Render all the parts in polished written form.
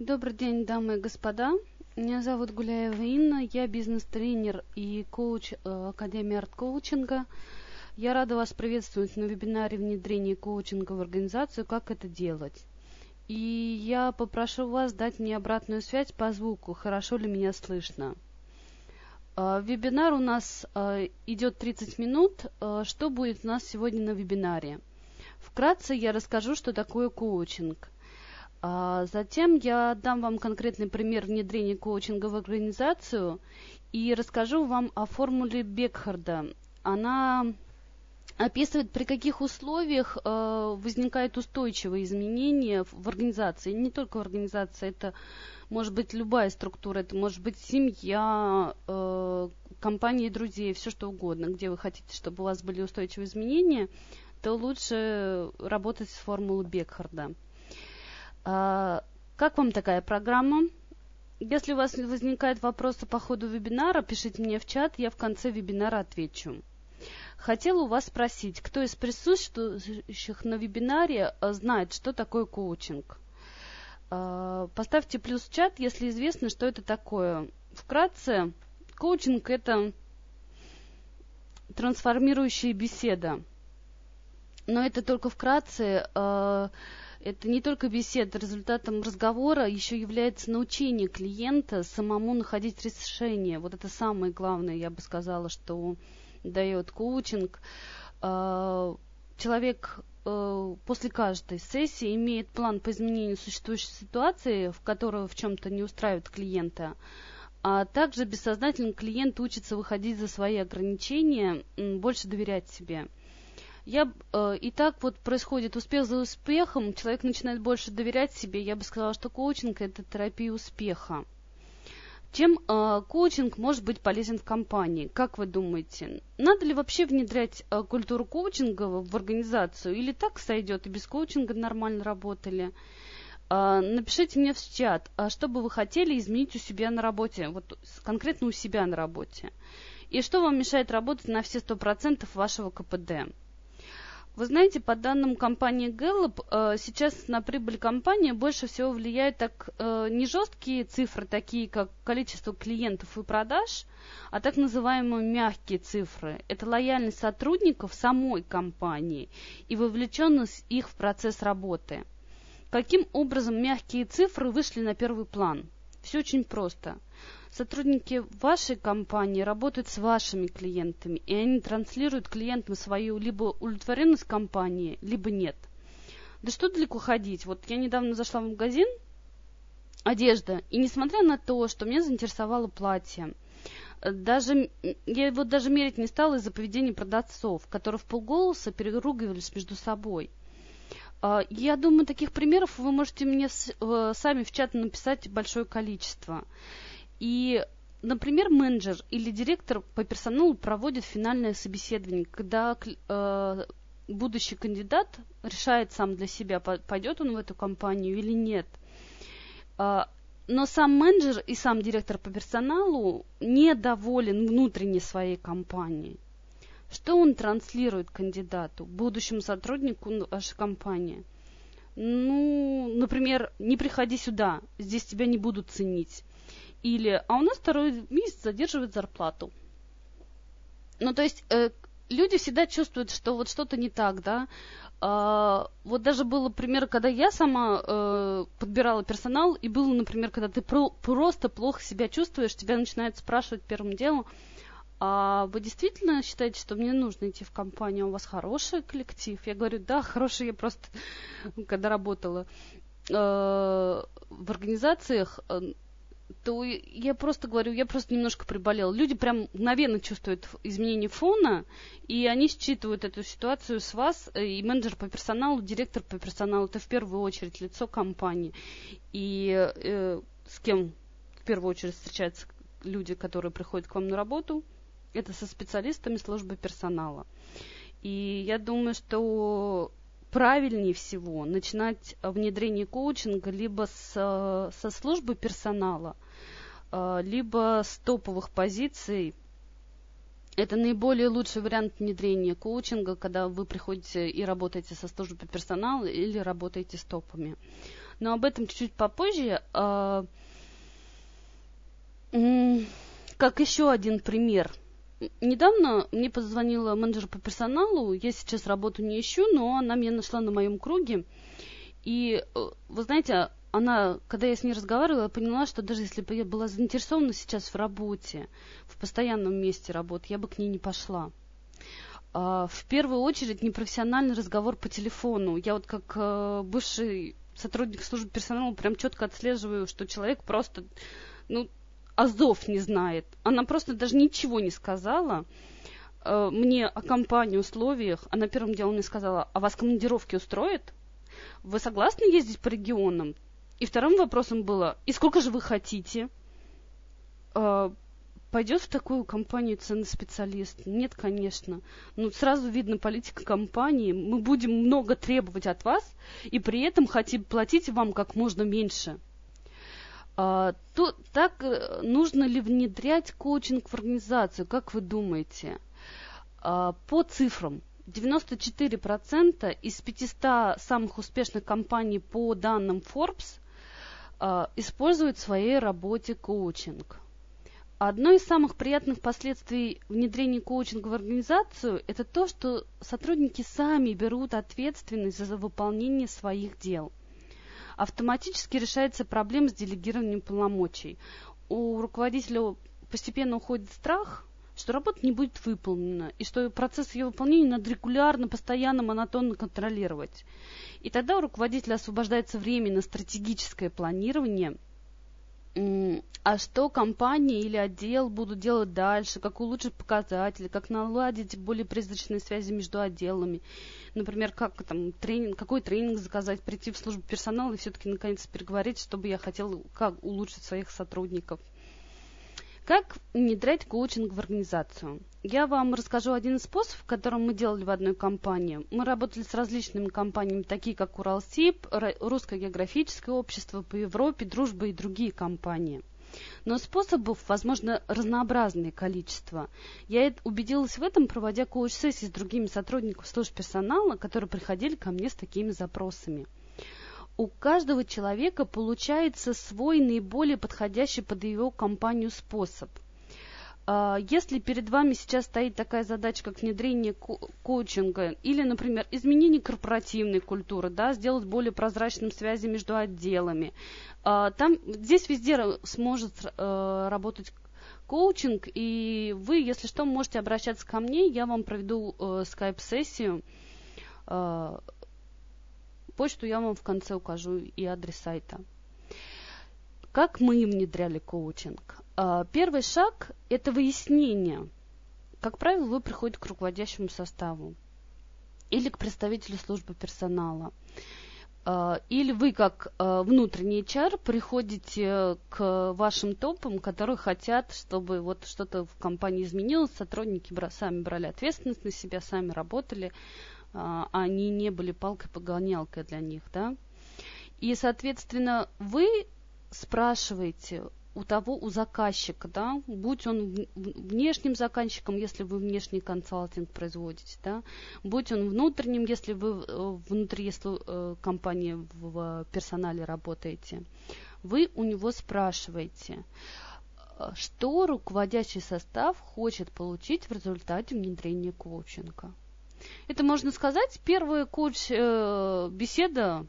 Добрый день, дамы и господа. Меня зовут Гуляева Инна, я бизнес-тренер и коуч Академии арт-коучинга. Я рада вас приветствовать на вебинаре «Внедрение коучинга в организацию. Как это делать?». И я попрошу вас дать мне обратную связь по звуку, хорошо ли меня слышно. Вебинар у нас идет 30 минут. Что будет у нас сегодня на вебинаре? Вкратце я расскажу, что такое коучинг. Затем я дам вам конкретный пример внедрения коучинга в организацию и расскажу вам о формуле Бекхарда. Она описывает, при каких условиях возникают устойчивые изменения в организации. Не только в организации, это может быть любая структура, это может быть семья, компании друзей, все что угодно. Где вы хотите, чтобы у вас были устойчивые изменения, то лучше работать с формулой Бекхарда. Как вам такая программа? Если у вас возникают вопросы по ходу вебинара, пишите мне в чат, я в конце вебинара отвечу. Хотела у вас спросить, кто из присутствующих на вебинаре знает, что такое коучинг? Поставьте плюс в чат, если известно, что это такое. Вкратце, коучинг – это трансформирующая беседа. Но это только вкратце. Это не только беседа, результатом разговора еще является научение клиента самому находить решение. Вот это самое главное, я бы сказала, что дает коучинг. Человек после каждой сессии имеет план по изменению существующей ситуации, в которой в чем-то не устраивает клиента. А также бессознательно клиент учится выходить за свои ограничения, больше доверять себе. И так вот происходит успех за успехом, человек начинает больше доверять себе. Я бы сказала, что коучинг – это терапия успеха. Чем коучинг может быть полезен в компании? Как вы думаете, надо ли вообще внедрять культуру коучинга в организацию? Или так сойдет, и без коучинга нормально работали? Напишите мне в чат, что бы вы хотели изменить у себя на работе, вот конкретно у себя на работе. И что вам мешает работать на все 100% вашего КПД? Вы знаете, по данным компании Gallup, сейчас на прибыль компании больше всего влияют не жесткие цифры, такие как количество клиентов и продаж, а так называемые мягкие цифры. Это лояльность сотрудников самой компании и вовлеченность их в процесс работы. Каким образом мягкие цифры вышли на первый план? Все очень просто. Сотрудники вашей компании работают с вашими клиентами, и они транслируют клиентам свою либо удовлетворенность компании, либо нет. Да что далеко ходить? Вот я недавно зашла в магазин одежда, и несмотря на то, что меня заинтересовало платье, я его даже мерить не стала из-за поведения продавцов, которые вполголоса переругивались между собой. Я думаю, таких примеров вы можете мне сами в чат написать большое количество. И, например, менеджер или директор по персоналу проводит финальное собеседование, когда будущий кандидат решает сам для себя, пойдет он в эту компанию или нет. Но сам менеджер и сам директор по персоналу недоволен внутренне своей компанией. Что он транслирует кандидату, будущему сотруднику вашей компании? Например, не приходи сюда, здесь тебя не будут ценить. Или, у нас второй месяц задерживает зарплату. То есть люди всегда чувствуют, что вот что-то не так, да. Вот даже был пример, когда я сама подбирала персонал, и было, например, когда ты просто плохо себя чувствуешь, тебя начинают спрашивать первым делом: а вы действительно считаете, что мне нужно идти в компанию, у вас хороший коллектив? Я говорю: да, хороший. Я просто, когда работала в организациях, то я просто говорю, я просто немножко приболела. Люди прям мгновенно чувствуют изменение фона, и они считывают эту ситуацию с вас, и менеджер по персоналу, директор по персоналу, это в первую очередь лицо компании. И с кем в первую очередь встречаются люди, которые приходят к вам на работу? Это со специалистами службы персонала. И я думаю, что правильнее всего начинать внедрение коучинга либо со службы персонала, либо с топовых позиций. Это наиболее лучший вариант внедрения коучинга, когда вы приходите и работаете со службой персонала или работаете с топами. но об этом чуть-чуть попозже. Как еще один пример. Недавно мне позвонила менеджер по персоналу, я сейчас работу не ищу, но она меня нашла на моем круге. И, вы знаете, она, когда я с ней разговаривала, я поняла, что даже если бы я была заинтересована сейчас в работе, в постоянном месте работы, я бы к ней не пошла. В первую очередь непрофессиональный разговор по телефону. Я вот как бывший сотрудник службы персонала прям четко отслеживаю, что человек просто, азов не знает. Она просто даже ничего не сказала мне о компании, условиях. Она первым делом мне сказала: а вас командировки устроят? Вы согласны ездить по регионам? И вторым вопросом было: и сколько же вы хотите? Пойдет в такую компанию ценный специалист? Нет, конечно. Сразу видно политика компании. Мы будем много требовать от вас, и при этом хотим платить вам как можно меньше. Так нужно ли внедрять коучинг в организацию? Как вы думаете? По цифрам. 94% из 500 самых успешных компаний по данным Forbes используют в своей работе коучинг. Одно из самых приятных последствий внедрения коучинга в организацию – это то, что сотрудники сами берут ответственность за выполнение своих дел. Автоматически решается проблема с делегированием полномочий. У руководителя постепенно уходит страх, что работа не будет выполнена, и что процесс ее выполнения надо регулярно, постоянно, монотонно контролировать. И тогда у руководителя освобождается время на стратегическое планирование, а что компания или отдел будут делать дальше, как улучшить показатели, как наладить более призрачные связи между отделами. Например, какой тренинг заказать, прийти в службу персонала и все-таки наконец переговорить, чтобы я хотела, как улучшить своих сотрудников. Как внедрять коучинг в организацию? Я вам расскажу один из способов, который мы делали в одной компании. Мы работали с различными компаниями, такие как Уралсиб, Русское географическое общество по Европе, Дружба и другие компании. Но способов, возможно, разнообразное количество. Я убедилась в этом, проводя коуч-сессии с другими сотрудниками служб персонала, которые приходили ко мне с такими запросами. У каждого человека получается свой наиболее подходящий под его компанию способ. Если перед вами сейчас стоит такая задача, как внедрение коучинга или, например, изменение корпоративной культуры, сделать более прозрачным связи между отделами, здесь везде сможет работать коучинг, и вы, если что, можете обращаться ко мне, я вам проведу скайп-сессию. Почту я вам в конце укажу и адрес сайта. Как мы внедряли коучинг? Первый шаг – это выяснение. Как правило, вы приходите к руководящему составу или к представителю службы персонала. Или вы, как внутренний HR, приходите к вашим топам, которые хотят, чтобы вот что-то в компании изменилось, сотрудники сами брали ответственность на себя, сами работали, они не были палкой-погонялкой для них, И, соответственно, вы спрашиваете у заказчика, будь он внешним заказчиком, если вы внешний консалтинг производите, будь он внутренним, если вы внутри, если компании в персонале работаете, вы у него спрашиваете, что руководящий состав хочет получить в результате внедрения коучинга. Это, можно сказать, первая коуч-беседа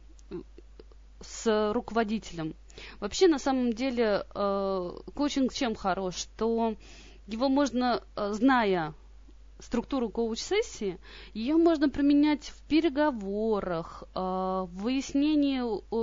с руководителем. Вообще, на самом деле, коучинг чем хорош? Что его можно, зная структуру коуч-сессии, ее можно применять в переговорах, в выяснении,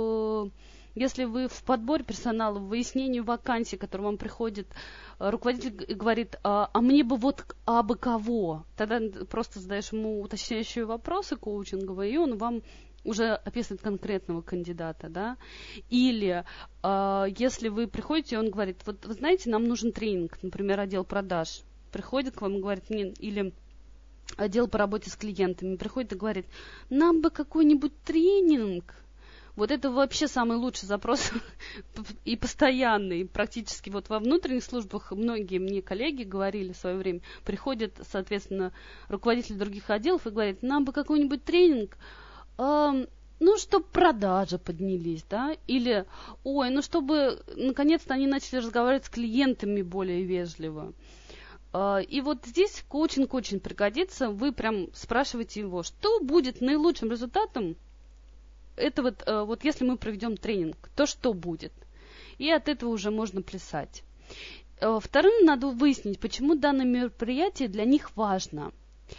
если вы в подборе персонала, в выяснении вакансий, которые вам приходит, руководитель говорит, а мне бы абы кого. Тогда просто задаешь ему уточняющие вопросы коучинговые, и он вам уже описывает конкретного кандидата, Или если вы приходите, и он говорит, вот вы знаете, нам нужен тренинг, например, отдел продаж, приходит к вам и говорит, или отдел по работе с клиентами, приходит и говорит, нам бы какой-нибудь тренинг. Вот это вообще самый лучший запрос и постоянный. Практически вот во внутренних службах многие мне коллеги говорили в свое время, приходят, соответственно, руководители других отделов и говорят, нам бы какой-нибудь тренинг. ну, чтобы продажи поднялись, да, или, ой, ну, чтобы, наконец-то, они начали разговаривать с клиентами более вежливо. И вот здесь коучинг очень пригодится. Вы прям спрашиваете его, что будет наилучшим результатом. Это вот если мы проведем тренинг, то что будет? И от этого уже можно плясать. Вторым надо выяснить, почему данное мероприятие для них важно.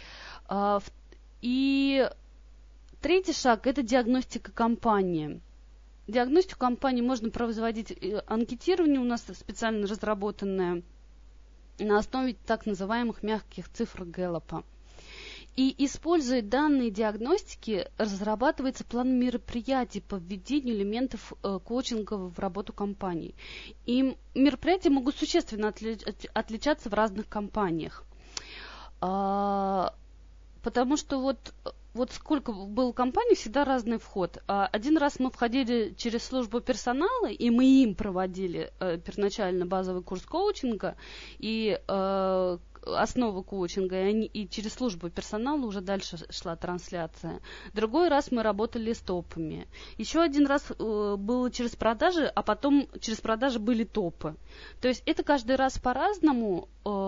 И третий шаг – это диагностика компании. Диагностику компании можно производить анкетирование, у нас специально разработанное на основе так называемых мягких цифр Гэллопа. И, используя данные диагностики, разрабатывается план мероприятий по введению элементов коучинга в работу компаний. И мероприятия могут существенно отличаться в разных компаниях. Потому что вот сколько было компаний, всегда разный вход. Один раз мы входили через службу персонала, и мы им проводили первоначально базовый курс коучинга и основы коучинга, и через службу персонала уже дальше шла трансляция. Другой раз мы работали с топами. Еще один раз было через продажи, а потом через продажи были топы. То есть это каждый раз по-разному.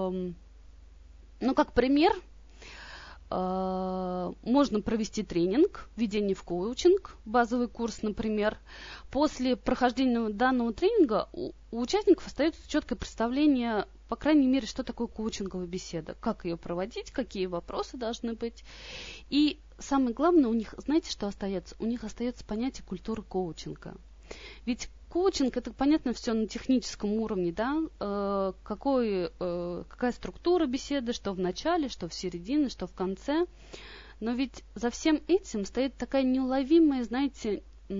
Как пример, можно провести тренинг, введение в коучинг, базовый курс, например. После прохождения данного тренинга у участников остается четкое представление, по крайней мере, что такое коучинговая беседа, как ее проводить, какие вопросы должны быть. И самое главное, у них, знаете, что остается? У них остается понятие культуры коучинга. Ведь коучинг – это, понятно, все на техническом уровне, да, какая структура беседы, что в начале, что в середине, что в конце. Но ведь за всем этим стоит такая неуловимая, знаете,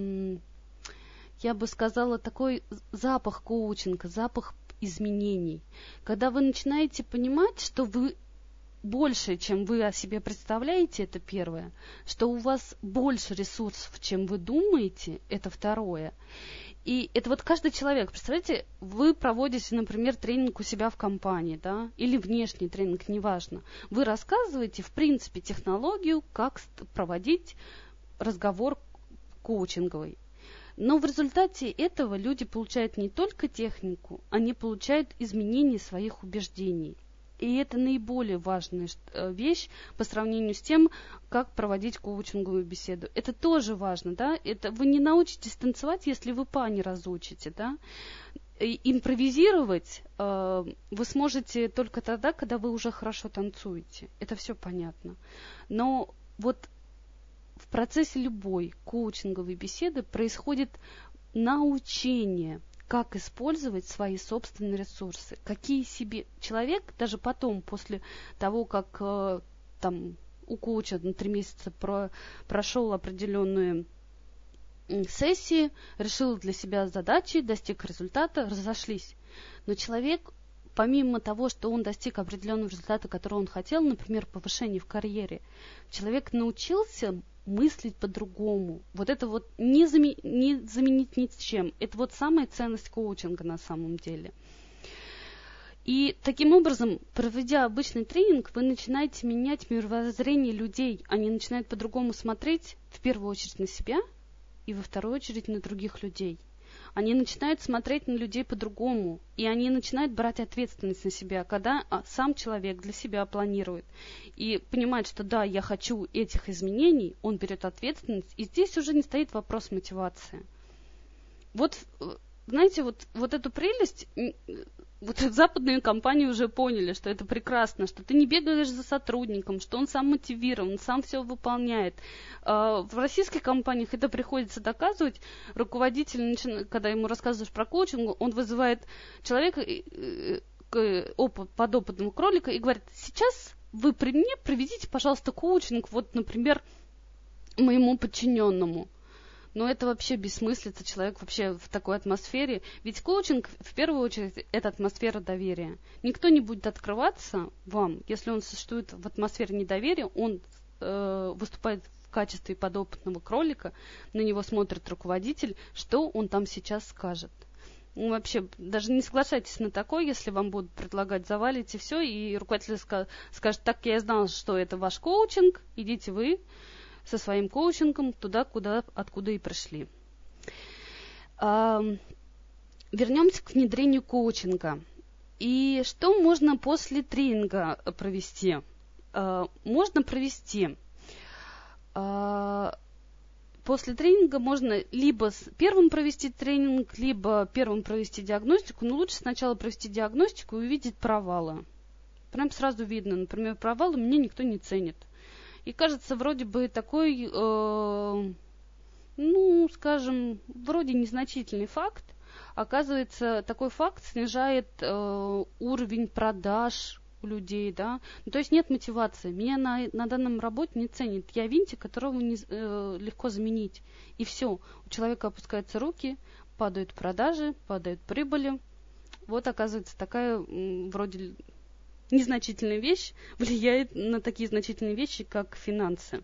я бы сказала, такой запах коучинга, запах изменений. Когда вы начинаете понимать, что вы больше, чем вы о себе представляете, это первое, что у вас больше ресурсов, чем вы думаете, это второе. И это вот каждый человек, представляете, вы проводите, например, тренинг у себя в компании, да, или внешний тренинг, неважно. Вы рассказываете, в принципе, технологию, как проводить разговор коучинговый. Но в результате этого люди получают не только технику, они получают изменение своих убеждений. И это наиболее важная вещь по сравнению с тем, как проводить коучинговую беседу. Это тоже важно, да? Это вы не научитесь танцевать, если вы па не разучите, да? И импровизировать вы сможете только тогда, когда вы уже хорошо танцуете. Это все понятно. Но вот в процессе любой коучинговой беседы происходит научение, как использовать свои собственные ресурсы, какие себе человек, даже потом, после того, как у коуча на 3 месяца прошел определенные сессии, решил для себя задачи, достиг результата, разошлись. Но человек, помимо того, что он достиг определенного результата, который он хотел, например, повышение в карьере, человек научился мыслить по-другому. Вот это вот не заменить ни с чем. Это вот самая ценность коучинга на самом деле. И таким образом, проведя обычный тренинг, вы начинаете менять мировоззрение людей. Они начинают по-другому смотреть, в первую очередь, на себя и во вторую очередь на других людей. Они начинают смотреть на людей по-другому, и они начинают брать ответственность на себя, когда сам человек для себя планирует и понимает, что да, я хочу этих изменений, он берет ответственность, и здесь уже не стоит вопрос мотивации. Вот, знаете, вот эту прелесть, вот западные компании уже поняли, что это прекрасно, что ты не бегаешь за сотрудником, что он сам мотивирован, сам все выполняет. В российских компаниях это приходится доказывать. Руководитель, когда ему рассказываешь про коучинг, он вызывает человека, подопытного кролика, и говорит: сейчас вы при мне проведите, пожалуйста, коучинг, вот, например, моему подчиненному. Но это вообще бессмыслица, человек вообще в такой атмосфере. Ведь коучинг, в первую очередь, это атмосфера доверия. Никто не будет открываться вам, если он существует в атмосфере недоверия, он выступает в качестве подопытного кролика, на него смотрит руководитель, что он там сейчас скажет. Ну, вообще, даже не соглашайтесь на такое, если вам будут предлагать, завалите все, и руководитель скажет: так, я знал, что это ваш коучинг, идите вы, со своим коучингом туда, откуда и пришли. Вернемся к внедрению коучинга. И что можно после тренинга провести? Можно провести... После тренинга можно либо первым провести тренинг, либо первым провести диагностику, но лучше сначала провести диагностику и увидеть провалы. Прям сразу видно, например, провалы меня никто не ценит. И кажется, вроде бы такой, скажем, вроде незначительный факт. Оказывается, такой факт снижает уровень продаж у людей, да. То есть нет мотивации. Меня на данном работе не ценят. Я винтик, которого легко заменить. И все. У человека опускаются руки, падают продажи, падают прибыли. Вот, оказывается, такая вроде незначительная вещь влияет на такие значительные вещи, как финансы.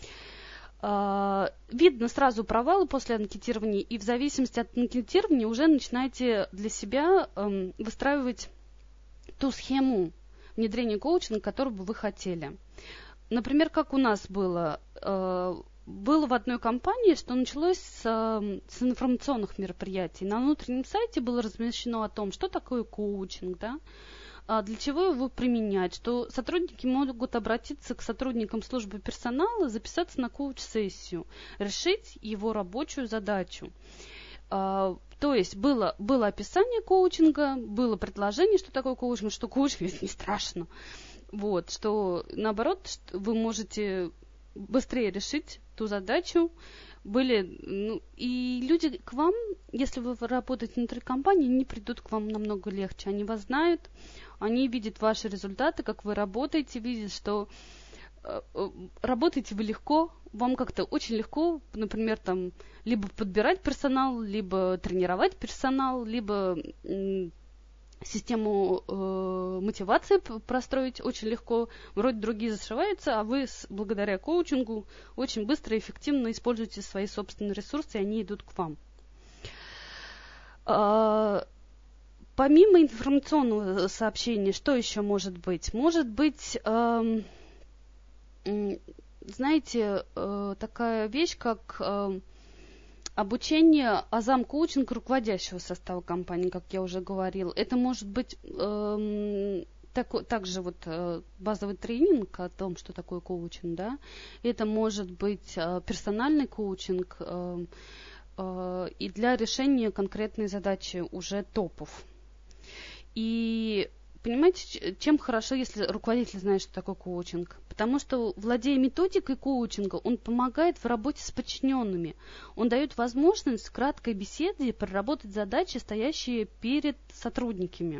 Видно сразу провалы после анкетирования, и в зависимости от анкетирования уже начинаете для себя выстраивать ту схему внедрения коучинга, которую бы вы хотели. Например, как у нас было. Было в одной компании, что началось с информационных мероприятий. На внутреннем сайте было размещено о том, что такое коучинг, да, для чего его применять, что сотрудники могут обратиться к сотрудникам службы персонала, записаться на коуч-сессию, решить его рабочую задачу. То есть было описание коучинга, было предложение, что такое коучинг, что коучинг это не страшно. Вот, что наоборот, вы можете быстрее решить ту задачу. И люди к вам, если вы работаете внутри компании, они придут к вам намного легче. Они вас знают, они видят ваши результаты, как вы работаете, видят, что работаете вы легко, вам как-то очень легко, например, там, либо подбирать персонал, либо тренировать персонал, либо систему мотивации простроить очень легко. Вроде другие зашиваются, а вы благодаря коучингу очень быстро и эффективно используете свои собственные ресурсы, и они идут к вам. Помимо информационного сообщения, что еще может быть? Может быть, знаете, такая вещь, как обучение азам коучинг руководящего состава компании, как я уже говорила. Это может быть также вот базовый тренинг о том, что такое коучинг, да. Это может быть персональный коучинг и для решения конкретной задачи уже топов. И понимаете, чем хорошо, если руководитель знает, что такое коучинг? Потому что, владея методикой коучинга, он помогает в работе с подчиненными. Он дает возможность в краткой беседе проработать задачи, стоящие перед сотрудниками.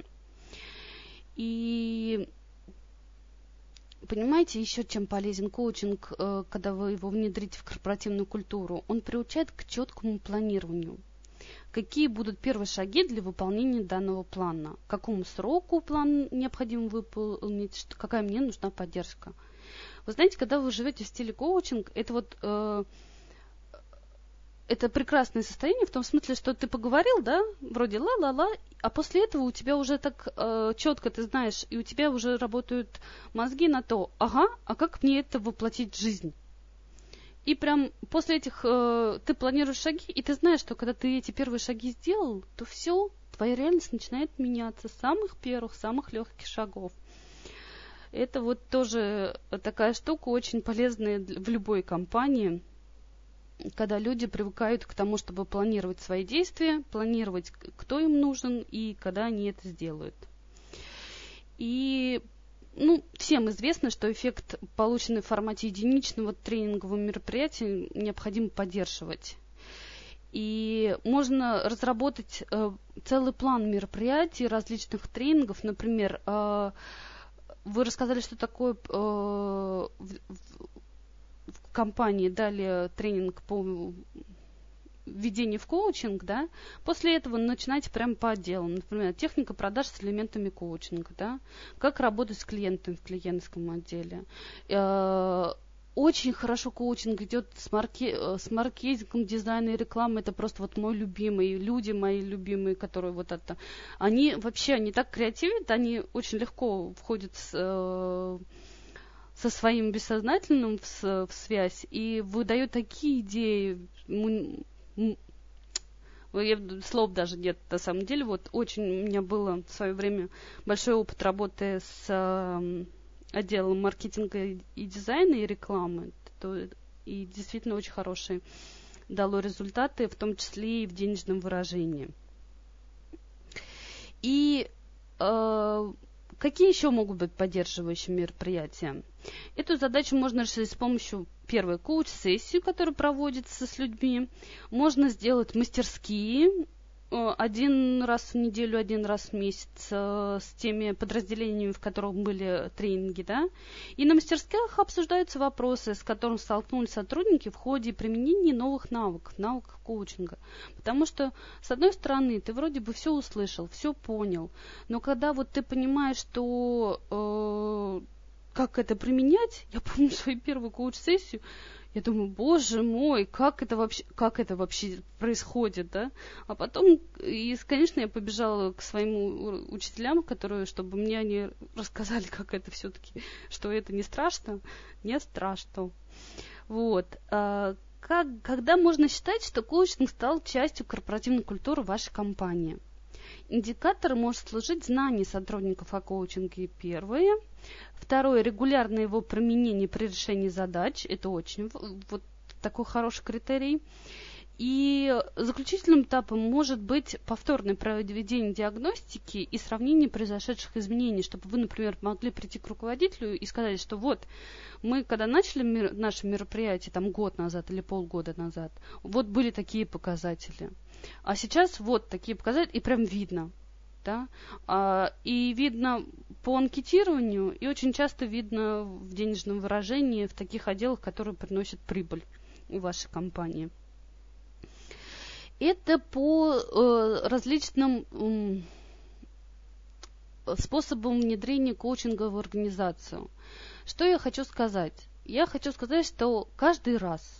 И понимаете, еще чем полезен коучинг, когда вы его внедрите в корпоративную культуру? Он приучает к четкому планированию. Какие будут первые шаги для выполнения данного плана? К какому сроку план необходимо выполнить? Какая мне нужна поддержка? Вы знаете, когда вы живете в стиле коучинг, это это прекрасное состояние в том смысле, что ты поговорил, да, вроде ла-ла-ла, а после этого у тебя уже так четко ты знаешь, и у тебя уже работают мозги на то, ага, а как мне это воплотить в жизнь? И прям после этих ты планируешь шаги, и ты знаешь, что когда ты эти первые шаги сделал, то все, твоя реальность начинает меняться с самых первых, самых легких шагов. Это вот тоже такая штука очень полезная в любой компании, когда люди привыкают к тому, чтобы планировать свои действия, планировать, кто им нужен и когда они это сделают. И всем известно, что эффект, полученный в формате единичного тренингового мероприятия, необходимо поддерживать. И можно разработать целый план мероприятий, различных тренингов. Например, вы рассказали, что такое в компании дали тренинг по введению в коучинг, да, после этого начинайте прямо по отделам. Например, техника продаж с элементами коучинга, да, как работать с клиентами в клиентском отделе. Очень хорошо коучинг идет с маркетингом, дизайном и рекламой. Это просто вот мой любимый, люди мои любимые, которые вот это. Они так креативят, они очень легко входят с со своим бессознательным в связь и выдает такие идеи. Слов даже нет, на самом деле. Вот очень у меня было в свое время большой опыт работы с отделом маркетинга и дизайна и рекламы. И действительно очень хорошие дало результаты, в том числе и в денежном выражении. И какие еще могут быть поддерживающие мероприятия? Эту задачу можно решить с помощью первой коуч-сессии, которая проводится с людьми. Можно сделать мастерские один раз в неделю, один раз в месяц с теми подразделениями, в которых были тренинги, да. И на мастерских обсуждаются вопросы, с которыми столкнулись сотрудники в ходе применения новых навыков коучинга. Потому что, с одной стороны, ты вроде бы все услышал, все понял, но когда вот ты понимаешь, что как это применять, я помню свою первую коуч-сессию, я думаю, боже мой, как это вообще происходит, да? А потом, конечно, я побежала к своим учителям, чтобы мне они рассказали, как это все-таки, что это не страшно. Не страшно. Вот. Когда можно считать, что коучинг стал частью корпоративной культуры вашей компании? Индикатором может служить знание сотрудников о коучинге, первое. Второе, регулярное его применение при решении задач. Это очень вот такой хороший критерий. И заключительным этапом может быть повторное проведение диагностики и сравнение произошедших изменений, чтобы вы, например, могли прийти к руководителю и сказать, что вот мы, когда начали наше мероприятие там год назад или полгода назад, вот были такие показатели. А сейчас вот такие показатели, и прям видно. Да? И видно по анкетированию, и очень часто видно в денежном выражении в таких отделах, которые приносят прибыль у вашей компании. Это по различным способам внедрения коучинга в организацию. Что я хочу сказать? Я хочу сказать, что каждый раз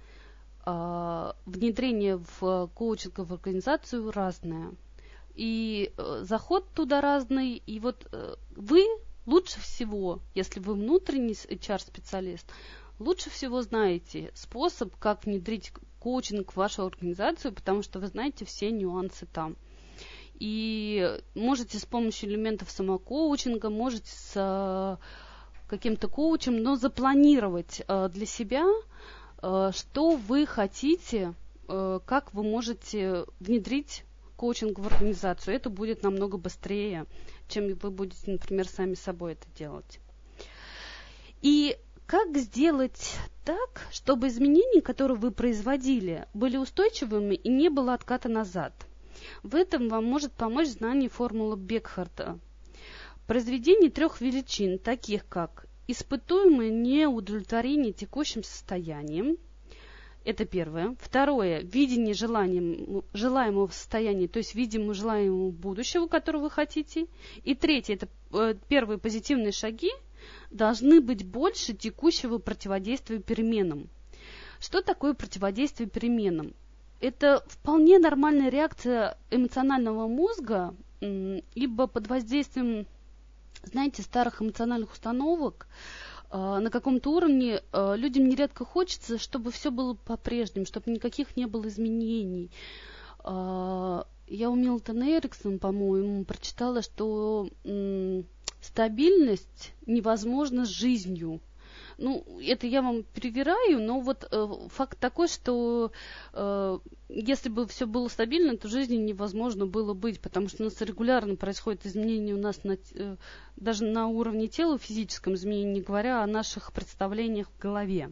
внедрение в коучинг в организацию разное. И заход туда разный. И вот вы лучше всего, если вы внутренний HR-специалист, лучше всего знаете способ, как внедрить коучинг в вашу организацию, потому что вы знаете все нюансы там. И можете с помощью элементов самокоучинга, можете с каким-то коучем, но запланировать для себя, что вы хотите, как вы можете внедрить коучинг в организацию. Это будет намного быстрее, чем вы будете, например, сами собой это делать. И как сделать так, чтобы изменения, которые вы производили, были устойчивыми и не было отката назад? В этом вам может помочь знание формулы Бекхарта. Произведение 3 величин, таких как испытуемое неудовлетворение текущим состоянием. Это первое. Второе. Видение желаемого состояния, то есть видимо желаемого будущего, которого вы хотите. И третье. Это первые позитивные шаги должны быть больше текущего противодействия переменам. Что такое противодействие переменам? Это вполне нормальная реакция эмоционального мозга, ибо под воздействием, знаете, старых эмоциональных установок на каком-то уровне людям нередко хочется, чтобы все было по-прежнему, чтобы никаких не было изменений. Я у Милтона Эриксона, по-моему, прочитала, что стабильность невозможна с жизнью. Ну, это я вам перевираю, но вот факт такой, что если бы все было стабильно, то жизни невозможно было быть, потому что у нас регулярно происходят изменения у нас даже на уровне тела, физическом изменении, не говоря о наших представлениях в голове.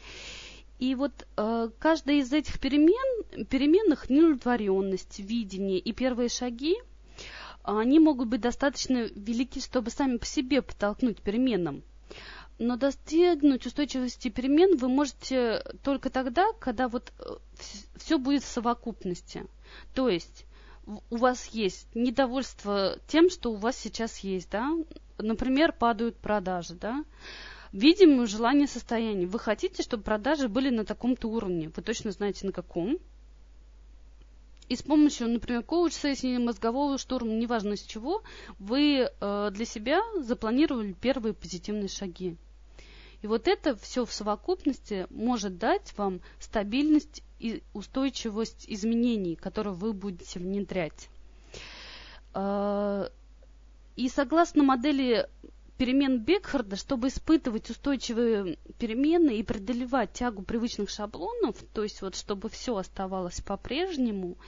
И вот каждая из этих переменных неудовлетворенность, видение и первые шаги, они могут быть достаточно велики, чтобы сами по себе подтолкнуть переменам. Но достигнуть устойчивости перемен вы можете только тогда, когда вот все будет в совокупности. То есть у вас есть недовольство тем, что у вас сейчас есть, да? Например, падают продажи, да? Видимое желание состояния. Вы хотите, чтобы продажи были на таком-то уровне. Вы точно знаете, на каком. И с помощью, например, коуч-сессии, мозгового штурма, неважно с чего, вы для себя запланировали первые позитивные шаги. И вот это все в совокупности может дать вам стабильность и устойчивость изменений, которые вы будете внедрять. И согласно модели перемен Бекхарда, чтобы испытывать устойчивые перемены и преодолевать тягу привычных шаблонов, то есть вот чтобы все оставалось по-прежнему,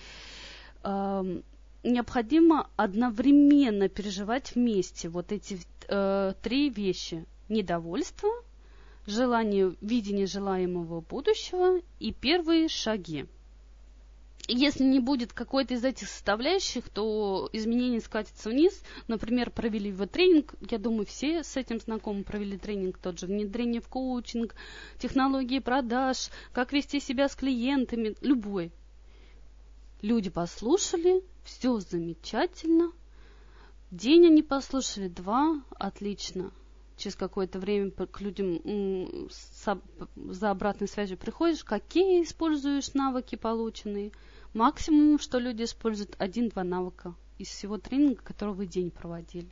необходимо одновременно переживать вместе вот эти три вещи: недовольство, желание, видение желаемого будущего и первые шаги. Если не будет какой-то из этих составляющих, то изменения скатятся вниз. Например, провели вы тренинг, я думаю, все с этим знакомы, провели тренинг, тот же внедрение в коучинг, технологии продаж, как вести себя с клиентами, любой. Люди послушали, все замечательно. День они послушали, 2, отлично. Через какое-то время к людям за обратной связью приходишь, какие используешь навыки полученные. Максимум, что люди используют, 1-2 навыка из всего тренинга, который вы день проводили.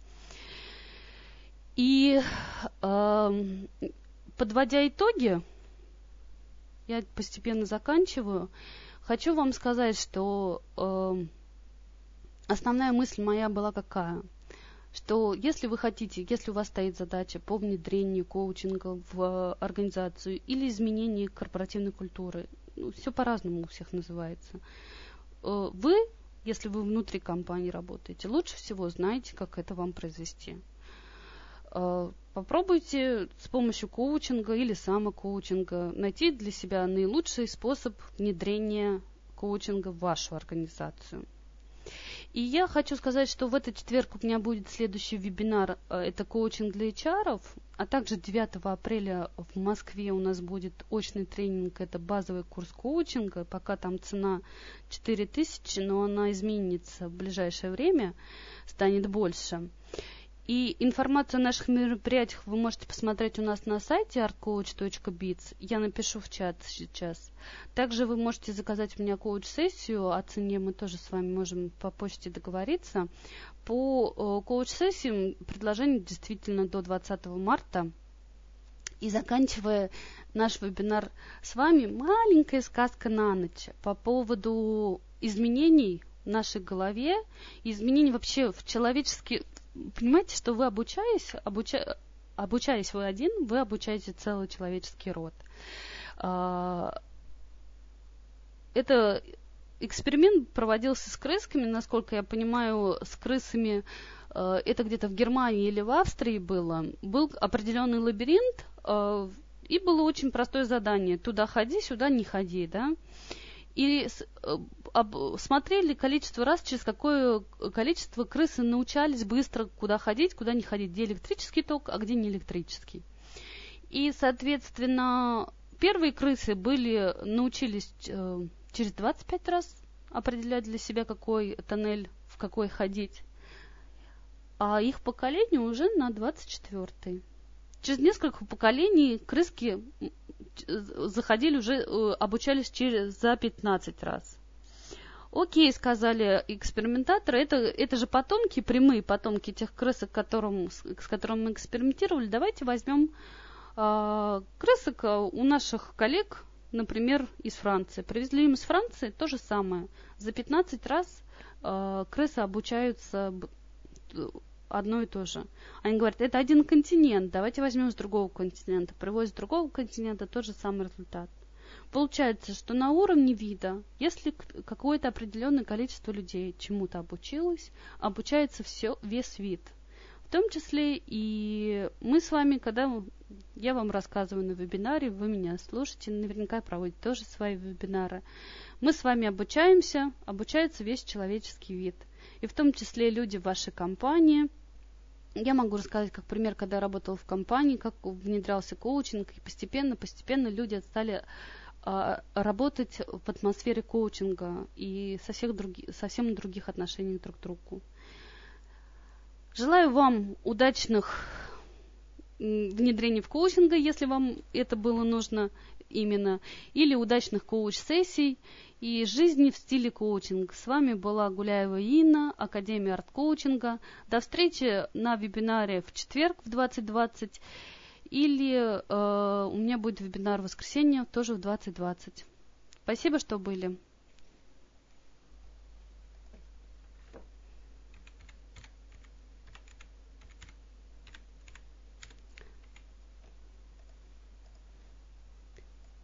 И подводя итоги, я постепенно заканчиваю, хочу вам сказать, что основная мысль моя была какая? Что если вы хотите, если у вас стоит задача по внедрению коучинга в организацию или изменению корпоративной культуры, все по-разному у всех называется, вы, если вы внутри компании работаете, лучше всего знаете, как это вам произвести. Попробуйте с помощью коучинга или самокоучинга найти для себя наилучший способ внедрения коучинга в вашу организацию. И я хочу сказать, что в этот четверг у меня будет следующий вебинар, это коучинг для HR, а также 9 апреля в Москве у нас будет очный тренинг, это базовый курс коучинга, пока там цена 4000, но она изменится в ближайшее время, станет больше. И информацию о наших мероприятиях вы можете посмотреть у нас на сайте artcoach.biz. Я напишу в чат сейчас. Также вы можете заказать у меня коуч-сессию. О цене мы тоже с вами можем по почте договориться. По коуч-сессиям предложение действительно до 20 марта. И заканчивая наш вебинар с вами, маленькая сказка на ночь по поводу изменений в нашей голове, изменений вообще в человеческие... Понимаете, что вы обучаясь вы один, вы обучаете целый человеческий род. Это эксперимент проводился с крысками, насколько я понимаю, с крысами, это где-то в Германии или в Австрии было. Был определенный лабиринт, и было очень простое задание: туда ходи, сюда не ходи, да. И смотрели количество раз, через какое количество крысы научались быстро куда ходить, куда не ходить, где электрический ток, а где не электрический. И, соответственно, первые крысы научились через 25 раз определять для себя, какой тоннель, в какой ходить, а их поколение уже на 24-й. Через несколько поколений крыски заходили уже, обучались за 15 раз. Окей, сказали экспериментаторы, это же потомки, прямые потомки тех крысок, с которыми мы экспериментировали. Давайте возьмем крысок у наших коллег, например, из Франции. Привезли им из Франции то же самое. За 15 раз крысы обучаются одно и то же. Они говорят, это один континент, давайте возьмем с другого континента. Привозят с другого континента тот же самый результат. Получается, что на уровне вида, если какое-то определенное количество людей чему-то обучилось, обучается весь вид. В том числе и мы с вами, когда я вам рассказываю на вебинаре, вы меня слушаете, наверняка проводите тоже свои вебинары. Мы с вами обучается весь человеческий вид. И в том числе люди в вашей компании. Я могу рассказать как пример, когда я работала в компании, как внедрялся коучинг, и постепенно люди стали работать в атмосфере коучинга и совсем других отношений друг к другу. Желаю вам удачных внедрений в коучинга, если вам это было нужно именно, или удачных коуч-сессий и жизни в стиле коучинг. С вами была Гуляева Инна, Академия арт-коучинга. До встречи на вебинаре в четверг в 20:20. или у меня будет вебинар в воскресенье, тоже в 20:20. Спасибо, что были.